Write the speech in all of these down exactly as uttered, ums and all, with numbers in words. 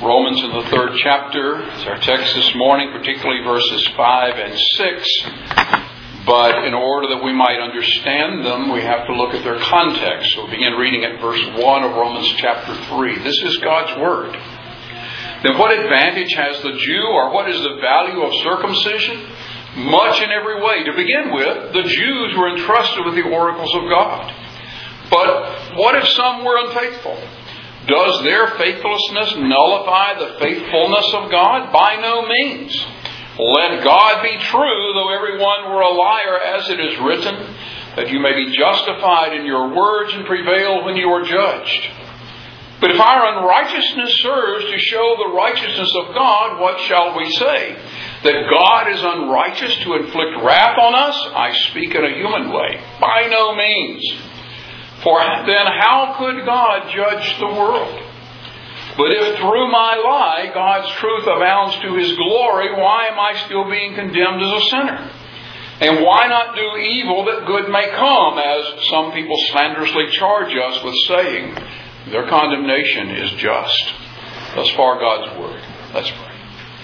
Romans in the third chapter is our text this morning, particularly verses five and six. But in order that we might understand them, we have to look at their context. So we'll begin reading at verse one of Romans chapter three. This is God's Word. Then what advantage has the Jew, or what is the value of circumcision? Much in every way. To begin with, the Jews were entrusted with the oracles of God. But what if some were unfaithful? Does their faithlessness nullify the faithfulness of God? By no means. Let God be true, though everyone were a liar, as it is written, that you may be justified in your words and prevail when you are judged. But if our unrighteousness serves to show the righteousness of God, what shall we say? That God is unrighteous to inflict wrath on us? I speak in a human way. By no means. For then how could God judge the world? But if through my lie God's truth abounds to His glory, why am I still being condemned as a sinner? And why not do evil that good may come, as some people slanderously charge us with saying? Their condemnation is just. Thus far God's Word. Let's pray.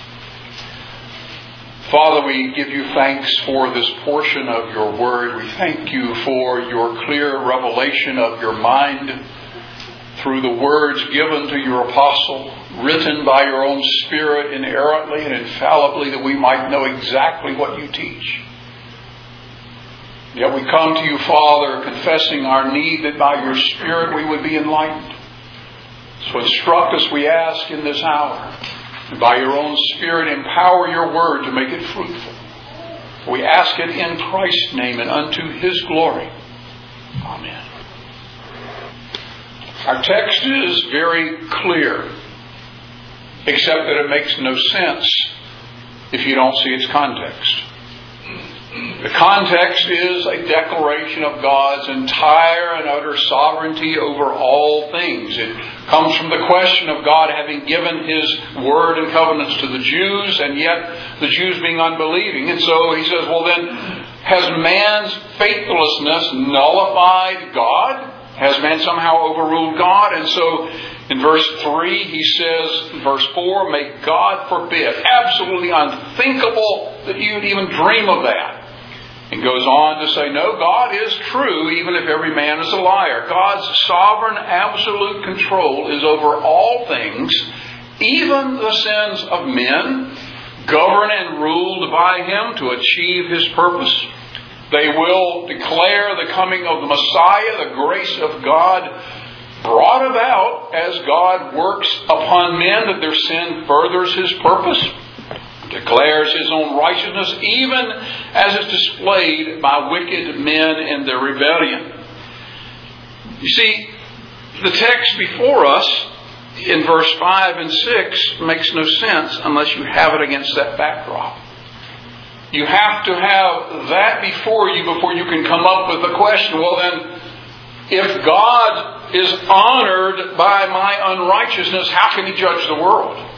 Father, we give you thanks for this portion of your Word. We thank you for your clear revelation of your mind through the words given to your apostle, written by your own Spirit inerrantly and infallibly, that we might know exactly what you teach. Yet we come to you, Father, confessing our need that by your Spirit we would be enlightened. So instruct us, we ask, in this hour. And by your own Spirit, empower your word to make it fruitful. We ask it in Christ's name and unto His glory. Amen. Our text is very clear, except that it makes no sense if you don't see its context. The context is a declaration of God's entire and utter sovereignty over all things. It comes from the question of God having given His word and covenants to the Jews, and yet the Jews being unbelieving. And so He says, well then, has man's faithlessness nullified God? Has man somehow overruled God? And so in verse three, He says, in verse four, may God forbid. Absolutely unthinkable that you'd even dream of that. And goes on to say, no, God is true, even if every man is a liar. God's sovereign, absolute control is over all things, even the sins of men, governed and ruled by Him to achieve His purpose. They will declare the coming of the Messiah, the grace of God brought about as God works upon men, that their sin furthers His purpose, declares His own righteousness, even as is displayed by wicked men in their rebellion. You see, the text before us in verse five and six makes no sense unless you have it against that backdrop. You have to have that before you before you can come up with the question, well then, if God is honored by my unrighteousness, how can He judge the world?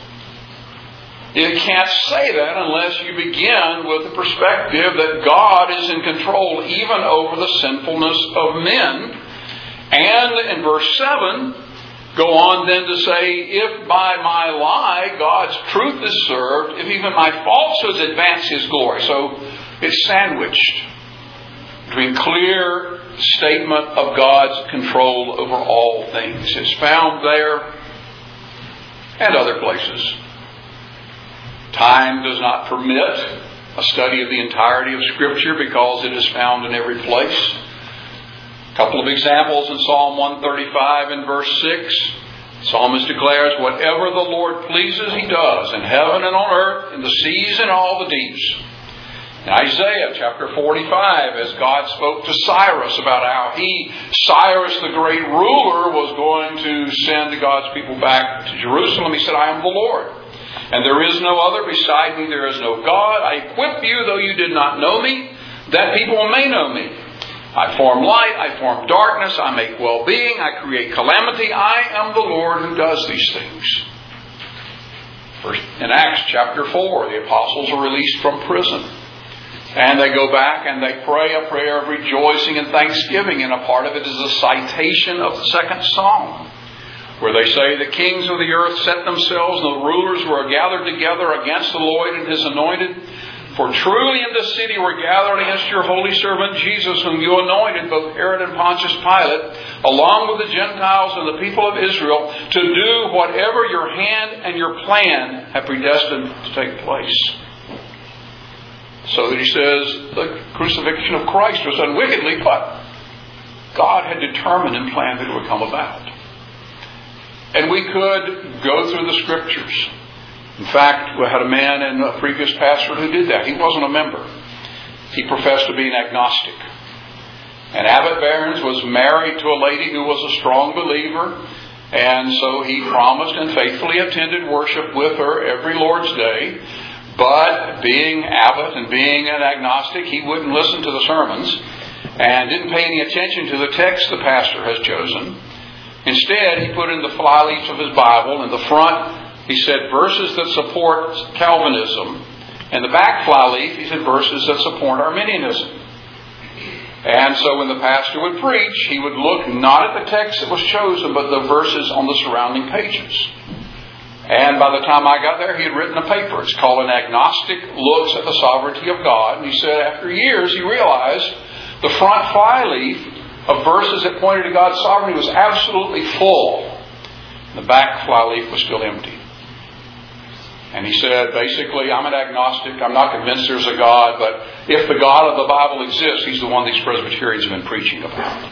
You can't say that unless you begin with the perspective that God is in control even over the sinfulness of men. And in verse seven, go on then to say, if by my lie God's truth is served, if even my falsehoods advance His glory. So it's sandwiched between clear statement of God's control over all things. It's found there and other places. Time does not permit a study of the entirety of Scripture because it is found in every place. A couple of examples in Psalm one thirty-five and verse six. The psalmist declares, whatever the Lord pleases He does, in heaven and on earth, in the seas and all the deeps. In Isaiah chapter forty-five, as God spoke to Cyrus about how he, Cyrus the great ruler, was going to send God's people back to Jerusalem, He said, I am the Lord. And there is no other beside me, there is no God. I equip you, though you did not know me, that people may know me. I form light, I form darkness, I make well-being, I create calamity. I am the Lord who does these things. First, in Acts chapter four, the apostles are released from prison. And they go back and they pray a prayer of rejoicing and thanksgiving. And a part of it is a citation of the second psalm. where they say the kings of the earth set themselves and the rulers were gathered together against the Lord and His anointed. For truly in this city were gathered against your holy servant Jesus, whom you anointed, both Herod and Pontius Pilate, along with the Gentiles and the people of Israel, to do whatever your hand and your plan have predestined to take place. So that he says the crucifixion of Christ was done wickedly, but God had determined and planned that it would come about. And we could go through the Scriptures. In fact, we had a man and a previous pastor who did that. He wasn't a member. He professed to be an agnostic. And Abbot Barons was married to a lady who was a strong believer. And so he promised and faithfully attended worship with her every Lord's Day. But being abbot and being an agnostic, he wouldn't listen to the sermons and didn't pay any attention to the text the pastor has chosen. Instead, he put in the flyleaf of his Bible in the front, he said verses that support Calvinism. And the back flyleaf, he said verses that support Arminianism. And so when the pastor would preach, he would look not at the text that was chosen, but the verses on the surrounding pages. And by the time I got there, he had written a paper. It's called An Agnostic Looks at the Sovereignty of God. And he said after years, he realized the front flyleaf of verses that pointed to God's sovereignty was absolutely full. The back flyleaf was still empty. And he said, basically, I'm an agnostic. I'm not convinced there's a God, but if the God of the Bible exists, He's the one these Presbyterians have been preaching about.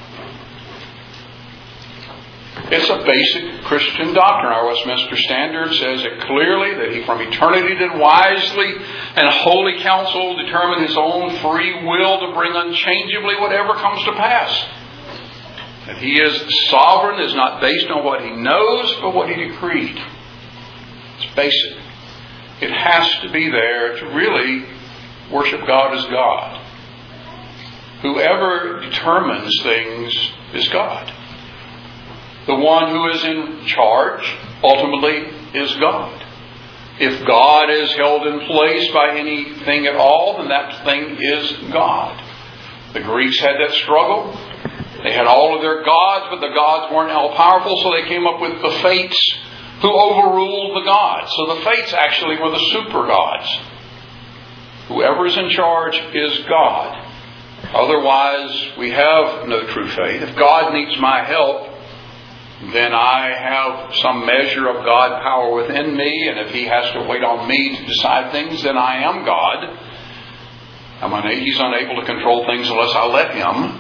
It's a basic Christian doctrine. Our Westminster Standard says it clearly that He from eternity did wisely and holy counsel determine His own free will to bring unchangeably whatever comes to pass. That He is sovereign is not based on what He knows, but what He decreed. It's basic. It has to be there to really worship God as God. Whoever determines things is God. The one who is in charge ultimately is God. If God is held in place by anything at all, then that thing is God. The Greeks had that struggle. They had all of their gods, but the gods weren't all powerful, so they came up with the Fates, who overruled the gods. So the Fates actually were the super gods. Whoever is in charge is God. Otherwise, we have no true faith. If God needs my help, then I have some measure of God power within me, and if He has to wait on me to decide things, then I am God. I mean, He's unable to control things unless I let Him.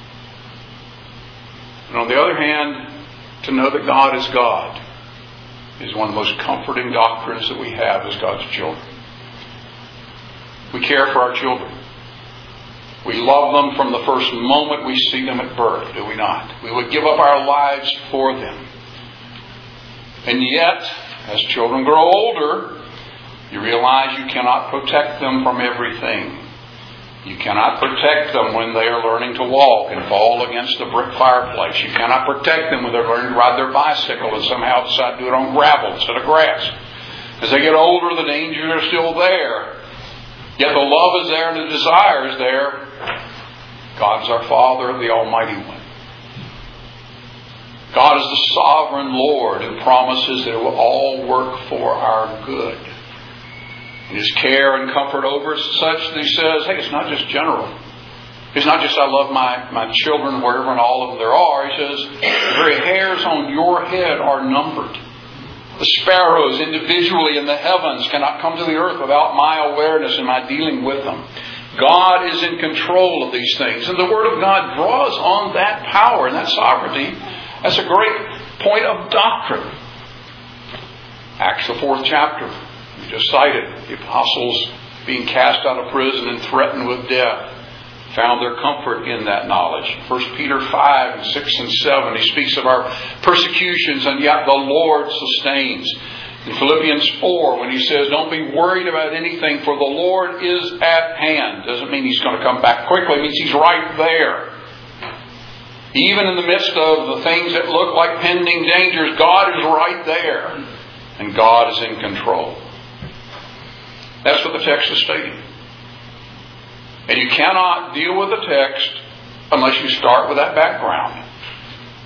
And on the other hand, to know that God is God is one of the most comforting doctrines that we have as God's children. We care for our children. We love them from the first moment we see them at birth, do we not? We would give up our lives for them. And yet, as children grow older, you realize you cannot protect them from everything. You cannot protect them when they are learning to walk and fall against the brick fireplace. You cannot protect them when they're learning to ride their bicycle and somehow decide to do it on gravel instead of grass. As they get older, the dangers are still there. Yet the love is there and the desire is there. God is our Father, the Almighty One. God is the sovereign Lord and promises that it will all work for our good. And His care and comfort over us is such that He says, hey, it's not just general. It's not just I love my, my children wherever and all of them there are. He says, the very hairs on your head are numbered. The sparrows individually in the heavens cannot come to the earth without my awareness and my dealing with them. God is in control of these things. And the Word of God draws on that power and that sovereignty. That's a great point of doctrine. Acts, the fourth chapter. We just cited the apostles being cast out of prison and threatened with death. Found their comfort in that knowledge. First Peter five, and six and seven, he speaks of our persecutions, and yet the Lord sustains. In Philippians four, when he says, don't be worried about anything, for the Lord is at hand. Doesn't mean He's going to come back quickly. It means He's right there. Even in the midst of the things that look like pending dangers, God is right there. And God is in control. That's what the text is stating. And you cannot deal with the text unless you start with that background.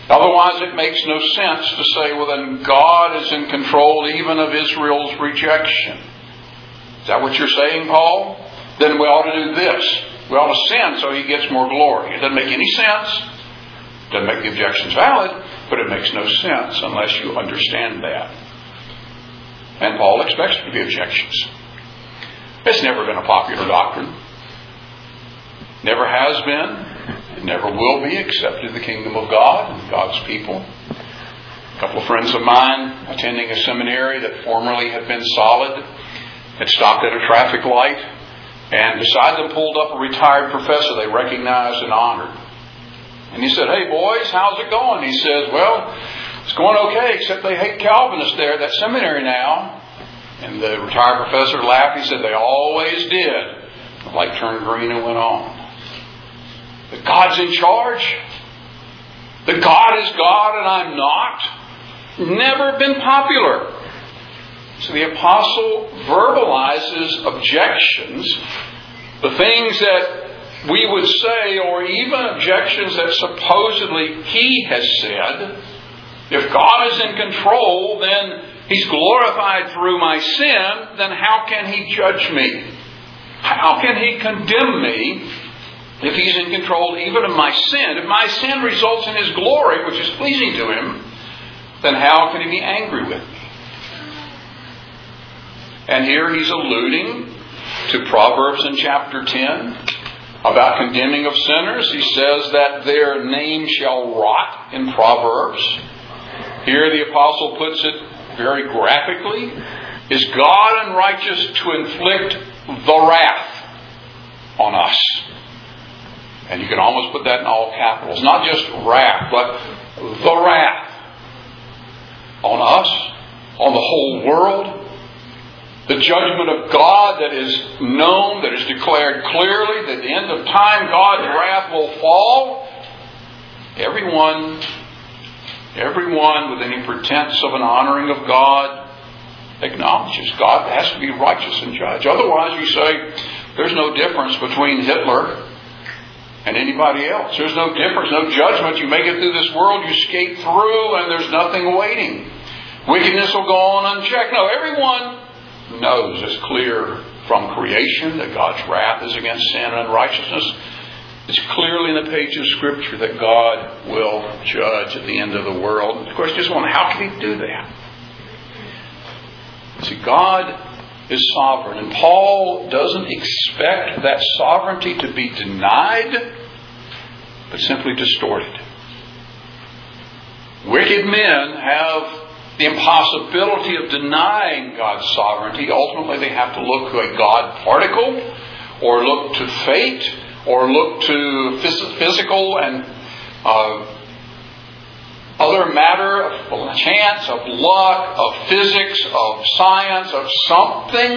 Otherwise, it makes no sense to say, well, then God is in control even of Israel's rejection. Is that what you're saying, Paul? Then we ought to do this. We ought to sin so He gets more glory. It doesn't make any sense. It doesn't make the objections valid, but it makes no sense unless you understand that. And Paul expects there to be objections. It's never been a popular doctrine. Never has been. It never will be, except in the kingdom of God and God's people. A couple of friends of mine attending a seminary that formerly had been solid had stopped at a traffic light, and beside them pulled up a retired professor they recognized and honored. And he said, "Hey boys, how's it going?" He says, "Well, it's going okay, except they hate Calvinists there at that seminary now." And the retired professor laughed. He said, "They always did." The light turned green and went on. That God's in charge? That God is God and I'm not? Never been popular. So the apostle verbalizes objections, the things that we would say, or even objections that supposedly he has said. If God is in control, then He's glorified through my sin, then how can He judge me? How can He condemn me if He's in control even of my sin? If my sin results in His glory, which is pleasing to Him, then how can He be angry with me? And here he's alluding to Proverbs in chapter ten about condemning of sinners. He says that their name shall rot in Proverbs. Here the apostle puts it very graphically. Is God unrighteous to inflict the wrath on us? And you can almost put that in all capitals. Not just wrath, but the wrath on us, on the whole world. The judgment of God that is known, that is declared clearly, that at the end of time God's wrath will fall. Everyone, everyone with any pretense of an honoring of God acknowledges God has to be righteous and judge. Otherwise, you say there's no difference between Hitler and anybody else. There's no difference, no judgment. You make it through this world, you skate through, and there's nothing waiting. Wickedness will go on unchecked. No, everyone knows it's clear from creation that God's wrath is against sin and unrighteousness. It's clearly in the page of Scripture that God will judge at the end of the world. And the question is, well, how can He do that? See, God is sovereign, and Paul doesn't expect that sovereignty to be denied, but simply distorted. Wicked men have the impossibility of denying God's sovereignty. Ultimately, they have to look to a God particle, or look to fate, or look to physical and uh, other matter of chance, of luck, of physics, of science, of something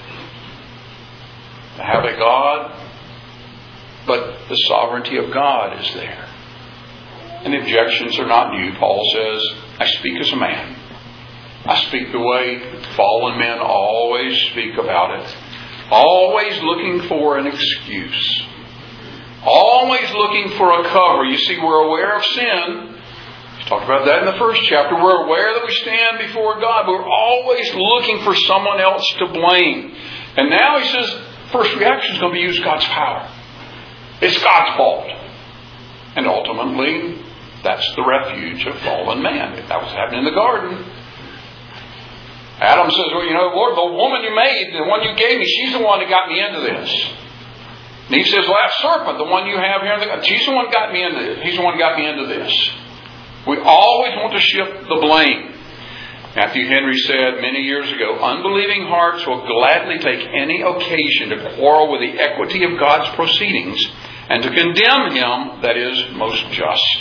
to have a God. But the sovereignty of God is there. And the objections are not new. Paul says, I speak as a man. I speak the way fallen men always speak about it. Always looking for an excuse. Always looking for a cover. You see, we're aware of sin. We talked about that in the first chapter. We're aware that we stand before God. But we're always looking for someone else to blame. And now he says, first reaction is going to be use God's power. It's God's fault. And ultimately, that's the refuge of fallen man. That was happening in the garden. Adam says, well, you know, Lord, the woman you made, the one you gave me, she's the one that got me into this. And he says, well, that serpent, the one you have here, she's the one that got me into this. He's the one that got me into this. We always want to shift the blame. Matthew Henry said many years ago, unbelieving hearts will gladly take any occasion to quarrel with the equity of God's proceedings and to condemn Him that is most just.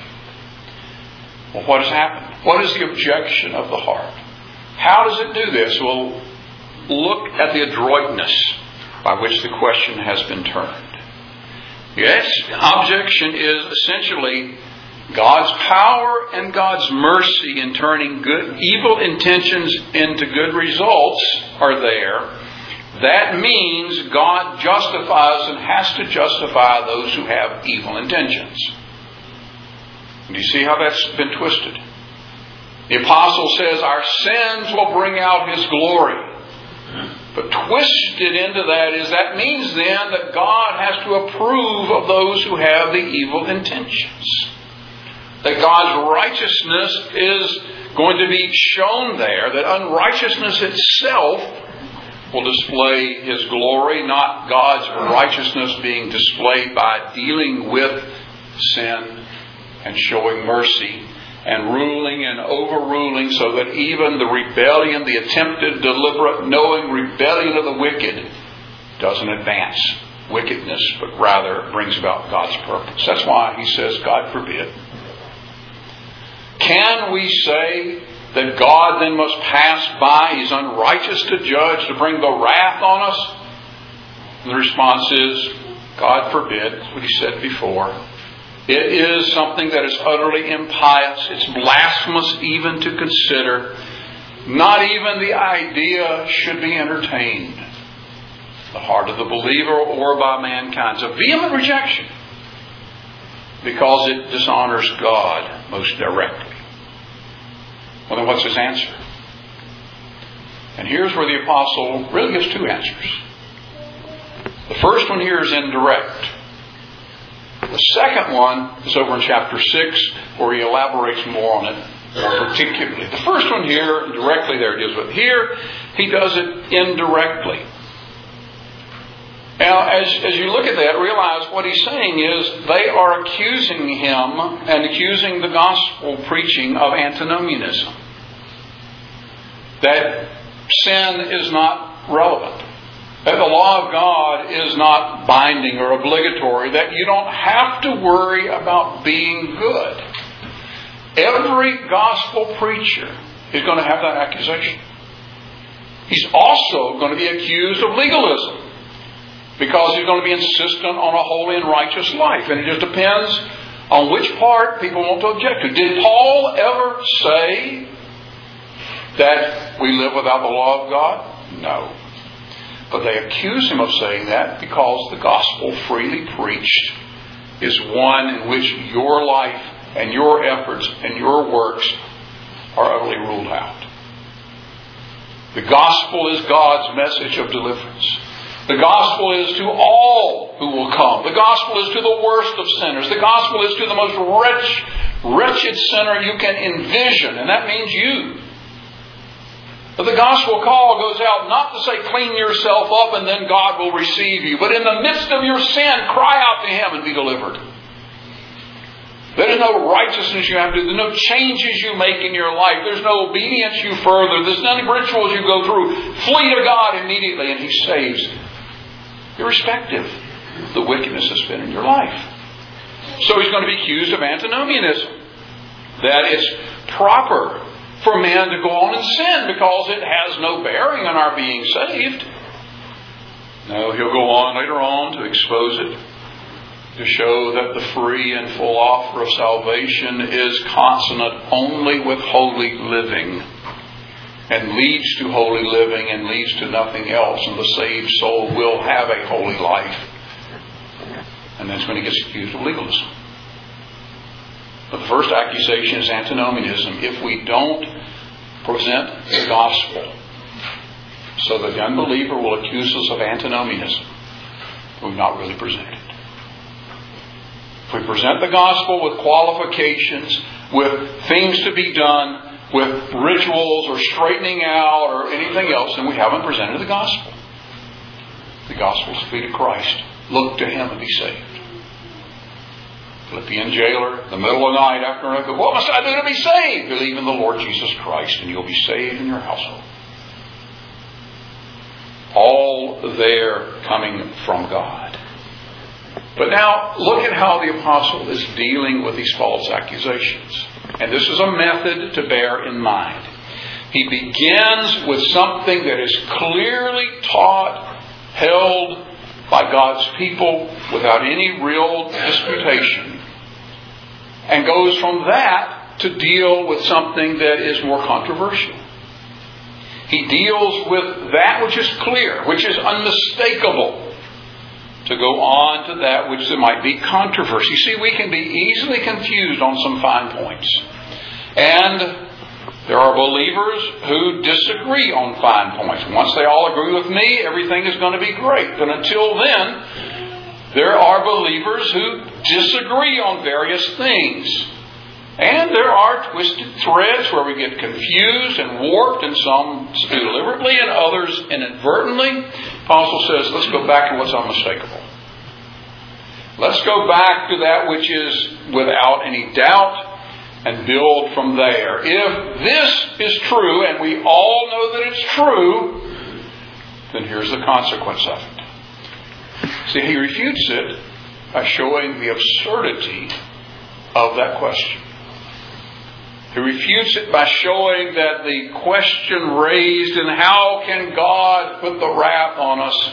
Well, what has happened? What is the objection of the heart? How does it do this? Well, look at the adroitness by which the question has been turned. Yes, objection is essentially God's power and God's mercy in turning good, evil intentions into good results are there. That means God justifies and has to justify those who have evil intentions. Do you see how that's been twisted? The apostle says our sins will bring out His glory. But twisted into that is that means then that God has to approve of those who have the evil intentions. That God's righteousness is going to be shown there. That unrighteousness itself will display His glory, not God's righteousness being displayed by dealing with sin and showing mercy and ruling and overruling, so that even the rebellion, the attempted, deliberate, knowing rebellion of the wicked doesn't advance wickedness, but rather brings about God's purpose. That's why He says, God forbid. Can we say that God then must pass by? He's unrighteous to judge, to bring the wrath on us? And the response is, God forbid. That's what He said before. It is something that is utterly impious. It's blasphemous even to consider. Not even the idea should be entertained. The heart of the believer or by mankind. It's a vehement rejection because it dishonors God most directly. Well, then what's His answer? And here's where the apostle really gives two answers. The first one here is indirect. The second one is over in chapter six, where he elaborates more on it, more particularly. The first one here, directly there it is, but here he does it indirectly. Now, as, as you look at that, realize what he's saying is they are accusing him and accusing the gospel preaching of antinomianism. That sin is not relevant. That the law of God is not binding or obligatory. That you don't have to worry about being good. Every gospel preacher is going to have that accusation. He's also going to be accused of legalism, because he's going to be insistent on a holy and righteous life. And it just depends on which part people want to object to. Did Paul ever say that we live without the law of God? No. But they accuse him of saying that because the gospel freely preached is one in which your life and your efforts and your works are utterly ruled out. The gospel is God's message of deliverance. The gospel is to all who will come. The gospel is to the worst of sinners. The gospel is to the most wretch, wretched sinner you can envision, and that means you. But the gospel call goes out not to say clean yourself up and then God will receive you, but in the midst of your sin, cry out to Him and be delivered. There's no righteousness you have to do. There's no changes you make in your life. There's no obedience you further. There's none rituals you go through. Flee to God immediately and He saves, irrespective of the wickedness that's been in your life. So he's going to be accused of antinomianism. That it's proper for man to go on and sin because it has no bearing on our being saved. No, he'll go on later on to expose it, to show that the free and full offer of salvation is consonant only with holy living, and leads to holy living and leads to nothing else. And the saved soul will have a holy life. And that's when he gets accused of legalism. But the first accusation is antinomianism. If we don't present the gospel, so that the unbeliever will accuse us of antinomianism, we've not really presented it. If we present the gospel with qualifications, with things to be done, with rituals or straightening out or anything else, then we haven't presented the gospel. The gospel is to be to Christ. Look to Him and be saved. Philippian jailer, in the middle of the night after another, what must I do to be saved? Believe in the Lord Jesus Christ and you'll be saved in your household. All there coming from God. But now, look at how the apostle is dealing with these false accusations. And this is a method to bear in mind. He begins with something that is clearly taught, held by God's people without any real disputation, and goes from that to deal with something that is more controversial. He deals with that which is clear, which is unmistakable, to go on to that which there might be controversy. See, we can be easily confused on some fine points. And there are believers who disagree on fine points. Once they all agree with me, everything is going to be great. But until then, there are believers who disagree on various things. And there are twisted threads where we get confused and warped, and some deliberately and others inadvertently. The Apostle says, let's go back to what's unmistakable. Let's go back to that which is without any doubt and build from there. If this is true, and we all know that it's true, then here's the consequence of it. See, he refutes it by showing the absurdity of that question. He refutes it by showing that the question raised in how can God put the wrath on us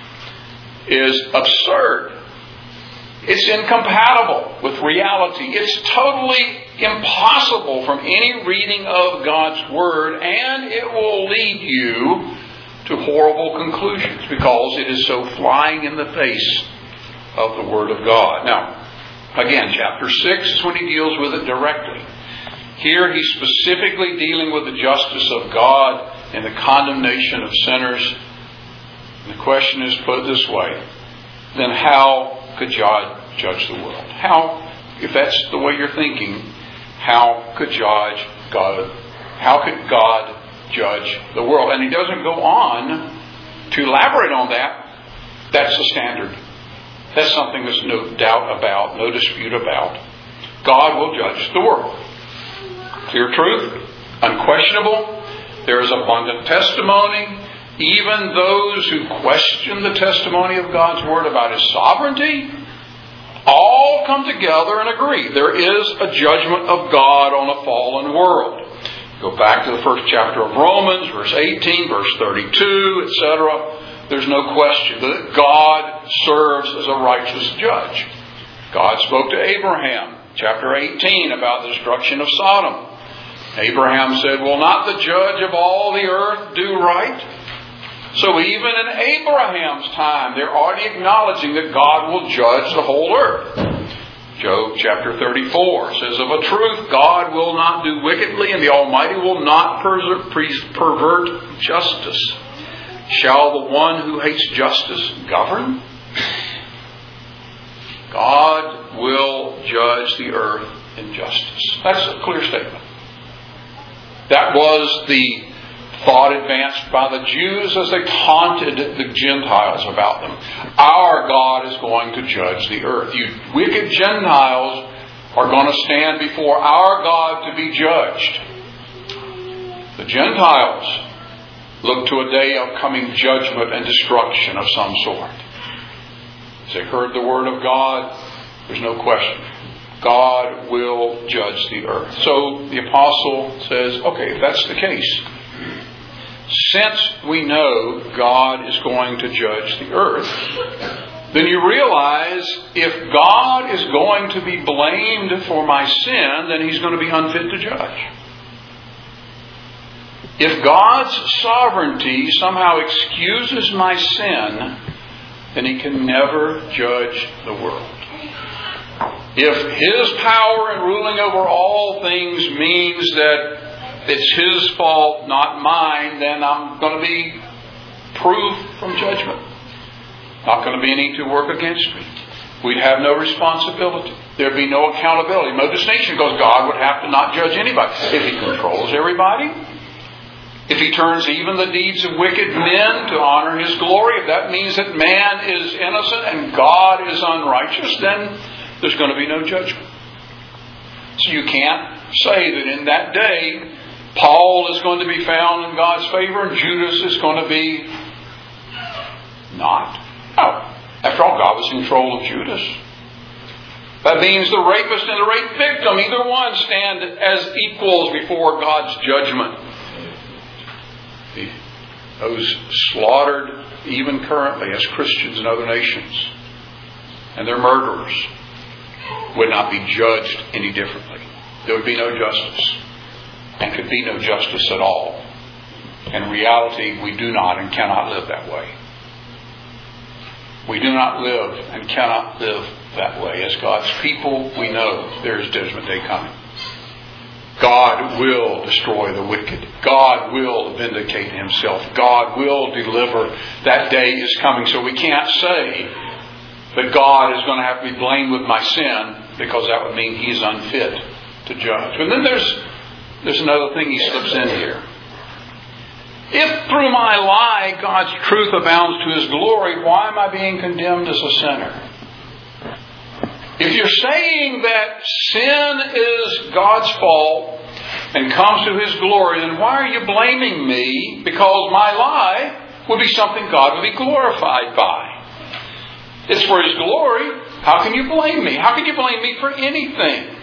is absurd. It's incompatible with reality. It's totally impossible from any reading of God's Word, and it will lead you to horrible conclusions because it is so flying in the face of the Word of God. Now, again, chapter six is when he deals with it directly. Here he's specifically dealing with the justice of God and the condemnation of sinners. And the question is put this way: then how could God judge the world? How, if that's the way you're thinking, how could judge God? How could God judge the world? And he doesn't go on to elaborate on that. That's the standard. That's something there's no doubt about, no dispute about. God will judge the world. Clear truth, unquestionable. There is abundant testimony. Even those who question the testimony of God's Word about His sovereignty all come together and agree. There is a judgment of God on a fallen world. Go back to the first chapter of Romans, verse eighteen, verse thirty-two, et cetera. There's no question that God serves as a righteous judge. God spoke to Abraham, chapter eighteen, about the destruction of Sodom. Abraham said, will not the judge of all the earth do right? So even in Abraham's time, they're already acknowledging that God will judge the whole earth. Job chapter thirty-four says, of a truth, God will not do wickedly, and the Almighty will not pervert justice. Shall the one who hates justice govern? God will judge the earth in justice. That's a clear statement. That was the thought advanced by the Jews as they taunted the Gentiles about them. Our God is going to judge the earth. You wicked Gentiles are going to stand before our God to be judged. The Gentiles look to a day of coming judgment and destruction of some sort. As they heard the word of God, there's no question. God will judge the earth. So the apostle says, okay, if that's the case, since we know God is going to judge the earth, then you realize if God is going to be blamed for my sin, then He's going to be unfit to judge. If God's sovereignty somehow excuses my sin, then He can never judge the world. If His power in ruling over all things means that it's His fault, not mine, then I'm going to be proof from judgment. Not going to be any to work against me. We'd have no responsibility. There'd be no accountability, no distinction, because God would have to not judge anybody. If He controls everybody, if He turns even the deeds of wicked men to honor His glory, if that means that man is innocent and God is unrighteous, then there's going to be no judgment. So you can't say that in that day, Paul is going to be found in God's favor and Judas is going to be not. No. After all, God was in control of Judas. That means the rapist and the rape victim, either one, stand as equals before God's judgment. Those slaughtered even currently as Christians in other nations and their murderers would not be judged any differently. There would be no justice, and could be no justice at all. In reality, we do not and cannot live that way. We do not live and cannot live that way. As God's people, we know there is judgment day coming. God will destroy the wicked. God will vindicate Himself. God will deliver. That day is coming. So we can't say that God is going to have to be blamed with my sin, because that would mean He's unfit to judge. And then there's, there's another thing He slips in here. If through my lie God's truth abounds to His glory, why am I being condemned as a sinner? If you're saying that sin is God's fault and comes to His glory, then why are you blaming me? Because my lie would be something God would be glorified by. It's for His glory. How can you blame me? How can you blame me for anything?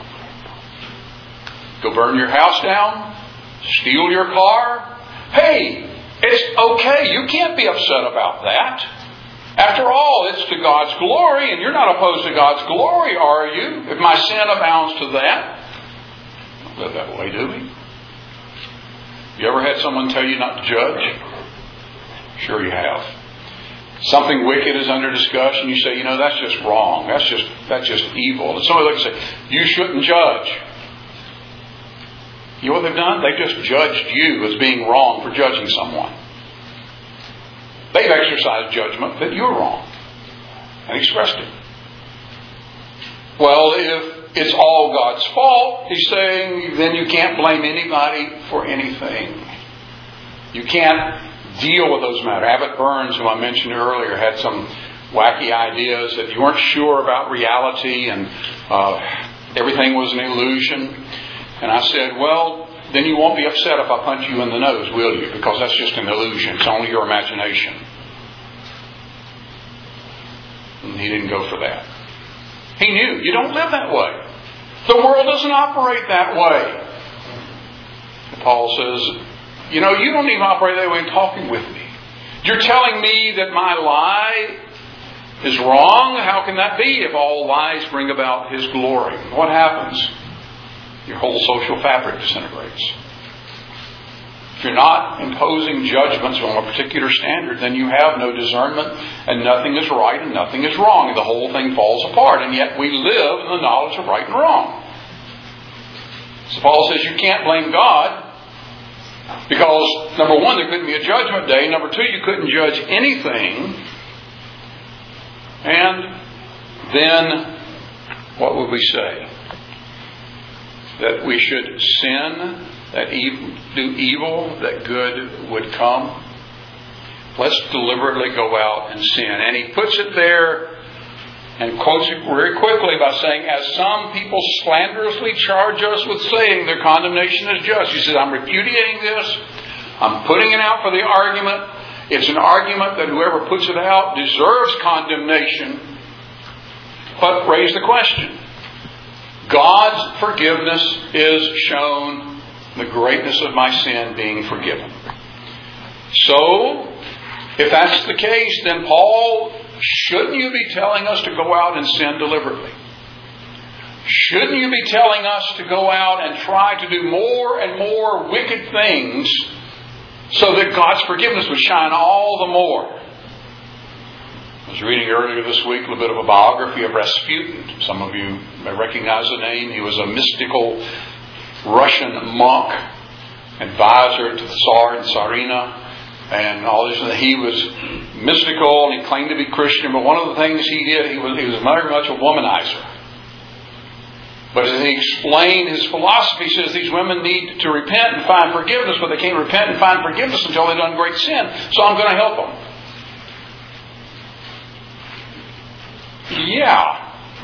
Go burn your house down? Steal your car? Hey, it's okay. You can't be upset about that. After all, it's to God's glory, and you're not opposed to God's glory, are you? If my sin abounds to that. Don't live that way, do we? You ever had someone tell you not to judge? Sure you have. Something wicked is under discussion, you say, you know, that's just wrong. That's just that's just evil. And somebody looks and say, you shouldn't judge. You know what they've done? They've just judged you as being wrong for judging someone. They've exercised judgment that you're wrong and expressed it. Well, if it's all God's fault, He's saying, then you can't blame anybody for anything. You can't deal with those matters. Abbott Burns, who I mentioned earlier, had some wacky ideas that you weren't sure about reality and uh, everything was an illusion. And I said, well, then you won't be upset if I punch you in the nose, will you? Because that's just an illusion. It's only your imagination. And he didn't go for that. He knew you don't live that way. The world doesn't operate that way. And Paul says, you know, you don't even operate that way in talking with me. You're telling me that my lie is wrong? How can that be if all lies bring about His glory? What happens? Your whole social fabric disintegrates. If you're not imposing judgments on a particular standard, then you have no discernment, and nothing is right and nothing is wrong. And the whole thing falls apart. And yet we live in the knowledge of right and wrong. So Paul says you can't blame God because, number one, there couldn't be a judgment day. Number two, you couldn't judge anything. And then, what would we say? That we should sin, that evil, do evil, that good would come. Let's deliberately go out and sin. And he puts it there and quotes it very quickly by saying, as some people slanderously charge us with saying their condemnation is just. He says, I'm repudiating this. I'm putting it out for the argument. It's an argument that whoever puts it out deserves condemnation. But raise the question. God's forgiveness is shown in the greatness of my sin being forgiven. So, if that's the case, then Paul, shouldn't you be telling us to go out and sin deliberately? Shouldn't you be telling us to go out and try to do more and more wicked things so that God's forgiveness would shine all the more? I was reading earlier this week a little bit of a biography of Rasputin. Some of you may recognize the name. He was a mystical Russian monk, advisor to the Tsar and Tsarina, and all this. He was mystical and he claimed to be Christian, but one of the things he did, he was, he was very much a womanizer. But as he explained his philosophy, he says these women need to repent and find forgiveness, but they can't repent and find forgiveness until they've done great sin. So I'm going to help them. Yeah.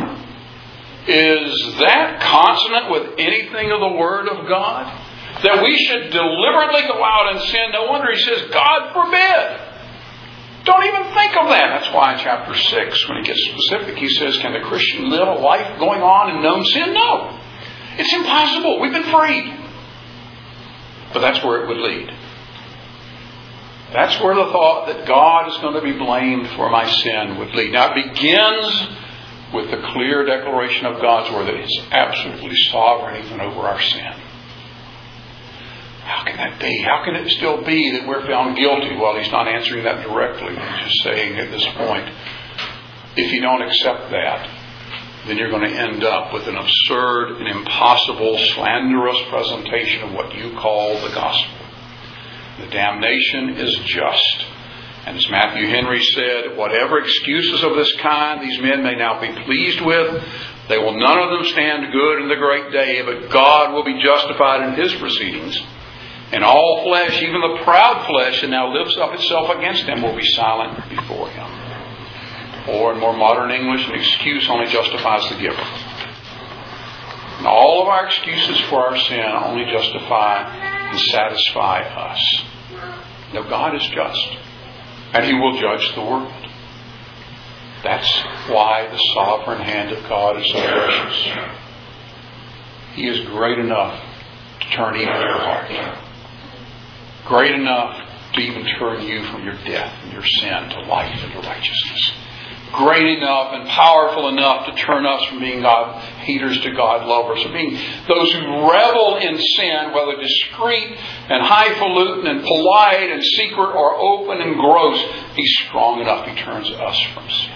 Is that consonant with anything of the Word of God? That we should deliberately go out and sin? No wonder he says, God forbid. Don't even think of that. That's why in chapter six, when he gets specific, he says, can the Christian live a life going on in known sin? No. It's impossible. We've been freed. But that's where it would lead. That's where the thought that God is going to be blamed for my sin would lead. Now it begins with the clear declaration of God's Word that He's absolutely sovereign even over our sin. How can can that be? How can it still be that we're found guilty? Well, he's not answering that directly. He's just saying at this point, if you don't accept that, then you're going to end up with an absurd and impossible, slanderous presentation of what you call the gospel. The damnation is just. And as Matthew Henry said, whatever excuses of this kind these men may now be pleased with, they will none of them stand good in the great day, but God will be justified in His proceedings. And all flesh, even the proud flesh that now lifts up itself against Him, will be silent before Him. Or in more modern English, an excuse only justifies the giver. And all of our excuses for our sin only justify and satisfy us. Now God is just, and He will judge the world. That's why the sovereign hand of God is so precious. He is great enough to turn even your heart. Great enough to even turn you from your death and your sin to life and to righteousness. Great enough and powerful enough to turn us from being God haters to God lovers, or being those who revel in sin, whether discreet and highfalutin and polite and secret or open and gross. He's strong enough. He turns us from sin.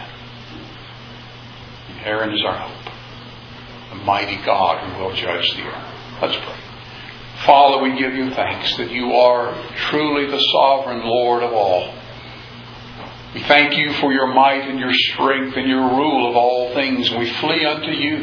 And Aaron is our hope, the mighty God who will judge the earth. Let's pray. Father, we give you thanks that you are truly the sovereign Lord of all. We thank you for your might and your strength and your rule of all things. We flee unto you.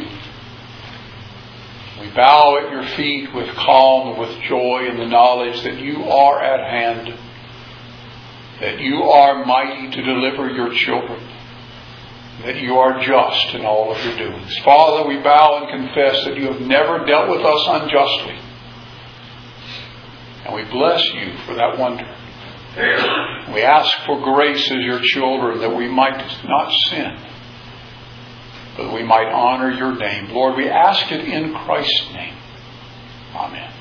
We bow at your feet with calm and with joy in the knowledge that you are at hand, that you are mighty to deliver your children, that you are just in all of your doings. Father, we bow and confess that you have never dealt with us unjustly. And we bless you for that wonder. We ask for grace as your children that we might not sin, but we might honor your name. Lord, we ask it in Christ's name. Amen.